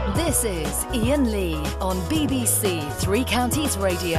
This is Ian Lee on BBC Three Counties Radio.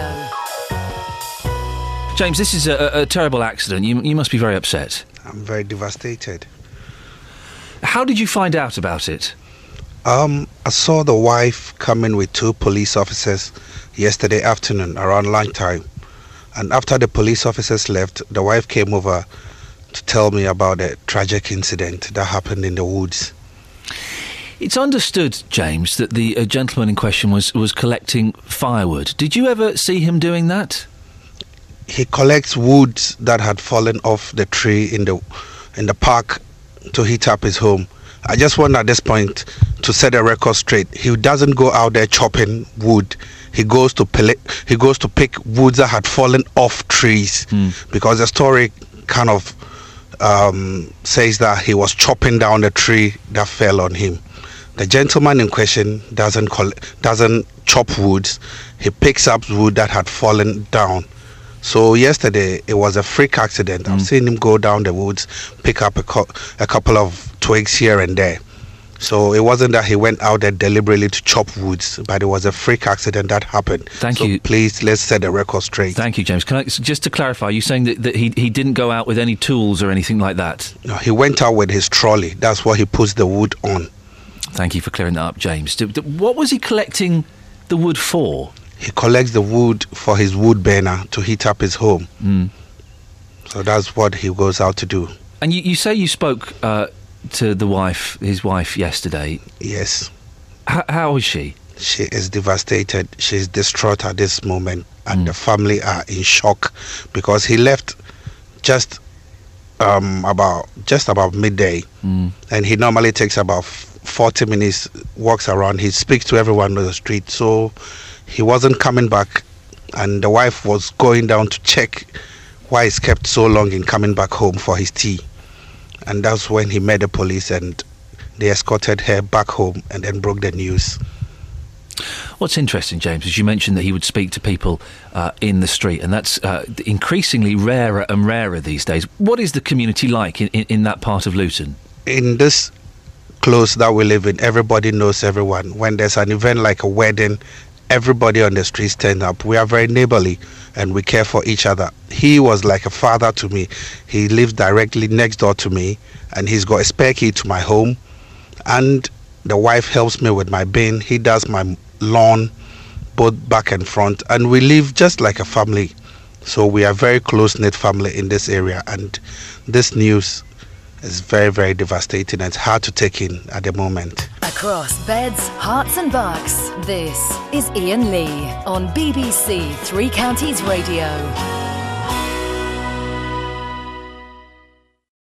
James, this is a terrible accident. You must be very upset. I'm very devastated. How did you find out about it? I saw the wife come in with 2 police officers yesterday afternoon around lunchtime. And after the police officers left, the wife came over to tell me about a tragic incident that happened in the woods. It's understood, James, that the gentleman in question was collecting firewood. Did you ever see him doing that? He collects woods that had fallen off the tree in the park to heat up his home. I just want at this point to set a record straight. He doesn't go out there chopping wood. He goes to pick woods that had fallen off trees, because the story kind of says that he was chopping down the tree that fell on him. The gentleman in question doesn't chop woods. He picks up wood that had fallen down. So yesterday it was a freak accident. I've seen him go down the woods, pick up a couple of twigs here and there. So it wasn't that he went out there deliberately to chop woods, but it was a freak accident that happened. Thank you. Please, let's set the record straight. Thank you, James. Just to clarify, you're saying that he didn't go out with any tools or anything like that? No, he went out with his trolley. That's what he puts the wood on. Thank you for clearing that up, James. What was he collecting the wood for? He collects the wood for his wood burner to heat up his home. So that's what he goes out to do. And you say you spoke to his wife yesterday. Yes. How is she? She is devastated. She's distraught at this moment, and the family are in shock because he left just about midday, and he normally takes about 40 minutes, walks around. He speaks to everyone on the street, so he wasn't coming back, and the wife was going down to check why he's kept so long in coming back home for his tea. And that's when he met the police, and they escorted her back home and then broke the news. What's interesting, James, is you mentioned that he would speak to people in the street, and that's increasingly rarer and rarer these days. What is the community like in that part of Luton? In this close that we live in, everybody knows everyone. When there's an event like a wedding, everybody on the streets stand up. We are very neighborly and we care for each other. He was like a father to me. He lives directly next door to me, and he's got a spare key to my home, and the wife helps me with my bin. He does my lawn, both back and front, and we live just like a family. So we are a very close-knit family in this area, and this news is very, very devastating. It's hard to take in at the moment. Across beds, hearts and bucks, this is Ian Lee on BBC Three Counties Radio.